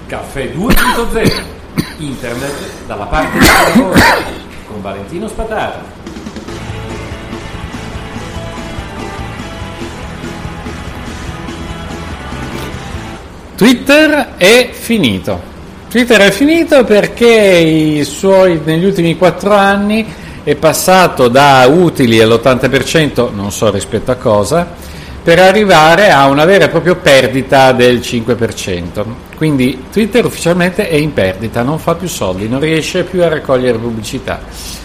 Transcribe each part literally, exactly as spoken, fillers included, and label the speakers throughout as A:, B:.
A: Caffè due punto zero, internet dalla parte del lavoro, con Valentino Spataro.
B: Twitter è finito. Twitter è finito perché i suoi, negli ultimi quattro anni è passato da utili all'ottanta per cento, non so rispetto a cosa, per arrivare a una vera e propria perdita del cinque per cento. Quindi Twitter ufficialmente è in perdita, non fa più soldi, non riesce più a raccogliere pubblicità.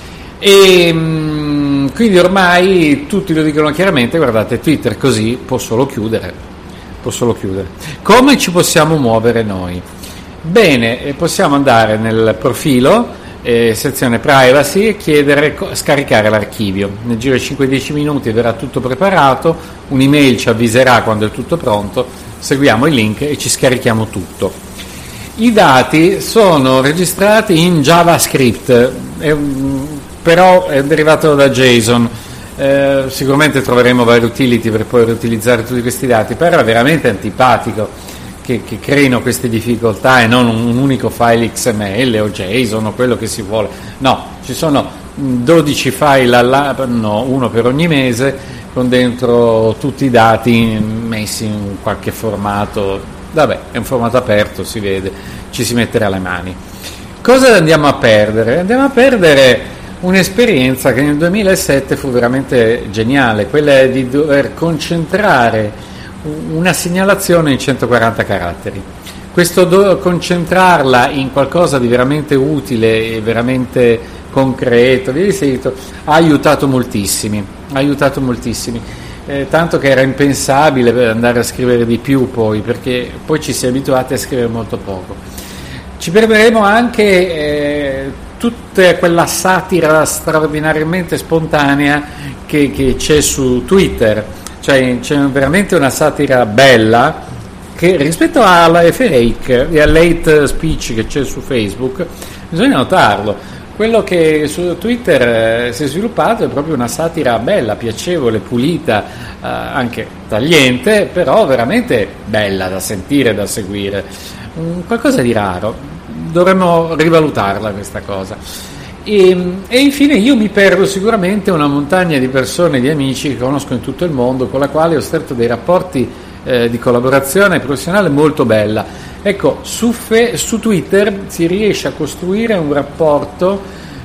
B: E mh, quindi ormai tutti lo dicono chiaramente: guardate, Twitter così può solo chiudere, può solo chiudere. Come ci possiamo muovere noi? Bene, possiamo andare nel profilo, Eh, sezione privacy, e chiedere co- scaricare l'archivio. Nel giro di cinque dieci minuti verrà tutto preparato, un'email ci avviserà quando è tutto pronto, seguiamo il link e ci scarichiamo tutto. I dati sono registrati in JavaScript, è, però è derivato da JSON. Eh, sicuramente troveremo vari utility per poi riutilizzare tutti questi dati, però è veramente antipatico Che, che creino queste difficoltà e non un, un unico file X M L o JSON o quello che si vuole. No, ci sono dodici file all'anno, uno per ogni mese, con dentro tutti i dati messi in qualche formato. Vabbè, è un formato aperto, si vede, ci si metterà le mani. Cosa andiamo a perdere? Andiamo a perdere un'esperienza che nel duemilasette fu veramente geniale, quella di dover concentrare una segnalazione in centoquaranta caratteri. Questo do, concentrarla in qualcosa di veramente utile e veramente concreto, via di seguito, ha aiutato moltissimi, ha aiutato moltissimi, eh, tanto che era impensabile andare a scrivere di più poi, perché poi ci si è abituati a scrivere molto poco. Ci perderemo anche eh, tutta quella satira straordinariamente spontanea che, che c'è su Twitter. Cioè, c'è veramente una satira bella che rispetto alla fake e all'hate speech che c'è su Facebook bisogna notarlo. Quello che su Twitter eh, si è sviluppato è proprio una satira bella, piacevole, pulita, eh, anche tagliente, però veramente bella da sentire, da seguire. Un, qualcosa di raro, dovremmo rivalutarla questa cosa. E, e infine io mi perdo sicuramente una montagna di persone, di amici che conosco in tutto il mondo, con la quale ho stretto dei rapporti eh, di collaborazione professionale molto bella. Ecco, su, fe, su Twitter si riesce a costruire un rapporto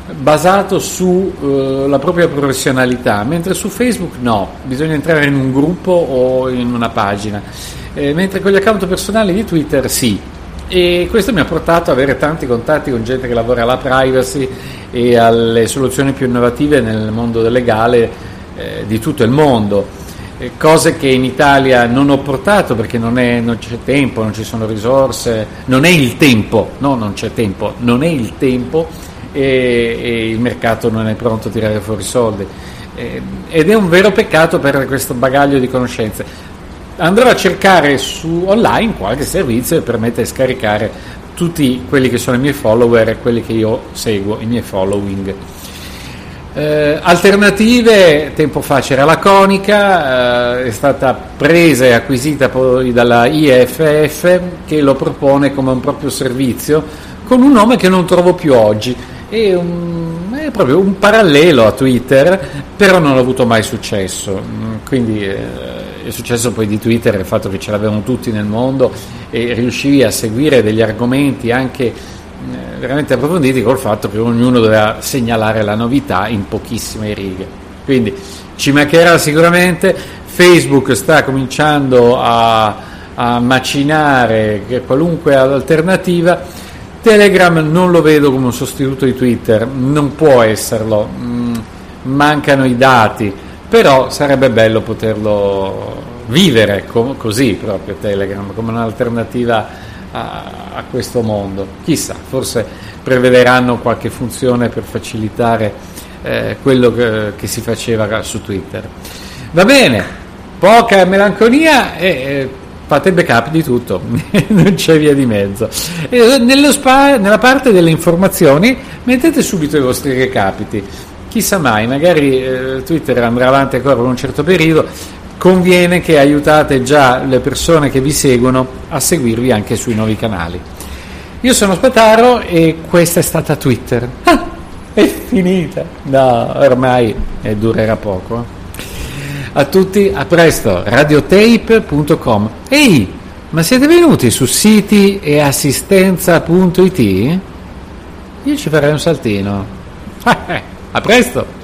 B: basato sulla eh, propria professionalità, mentre su Facebook no, bisogna entrare in un gruppo o in una pagina, eh, mentre con gli account personali di Twitter sì. E questo mi ha portato ad avere tanti contatti con gente che lavora alla privacy e alle soluzioni più innovative nel mondo del legale eh, di tutto il mondo, eh, cose che in Italia non ho portato perché non, è, non c'è tempo, non ci sono risorse, non è il tempo, no, non c'è tempo, non è il tempo e, e il mercato non è pronto a tirare fuori soldi, eh, ed è un vero peccato per questo bagaglio di conoscenze. Andrò a cercare su online qualche servizio che permette di scaricare tutti quelli che sono i miei follower e quelli che io seguo, i miei following. Eh, alternative, tempo fa c'era la Conica, eh, è stata presa e acquisita poi dalla I F F, che lo propone come un proprio servizio con un nome che non trovo più oggi. È, un, è proprio un parallelo a Twitter, però non ha avuto mai successo, quindi eh, è successo poi di Twitter il fatto che ce l'avevano tutti nel mondo e riuscivi a seguire degli argomenti anche eh, veramente approfonditi, col fatto che ognuno doveva segnalare la novità in pochissime righe. Quindi ci mancherà sicuramente. Facebook sta cominciando a, a macinare qualunque alternativa. Telegram non lo vedo come un sostituto di Twitter, non può esserlo, mm, mancano i dati, però sarebbe bello poterlo vivere co- così proprio Telegram, come un'alternativa a, a questo mondo. Chissà, forse prevederanno qualche funzione per facilitare eh, quello che, che si faceva su Twitter. Va bene, poca melanconia e... Eh, fate backup di tutto, non c'è via di mezzo. E nello spa, nella parte delle informazioni mettete subito i vostri recapiti. Chissà mai, magari eh, Twitter andrà avanti ancora per un certo periodo, conviene che aiutate già le persone che vi seguono a seguirvi anche sui nuovi canali. Io sono Spataro e questa è stata Twitter. Ah, è finita. No, ormai eh, durerà poco. A tutti, a presto, radiotape punto com. Ehi, ma siete venuti su siti e assistenza punto it? Io ci farei un saltino. A presto!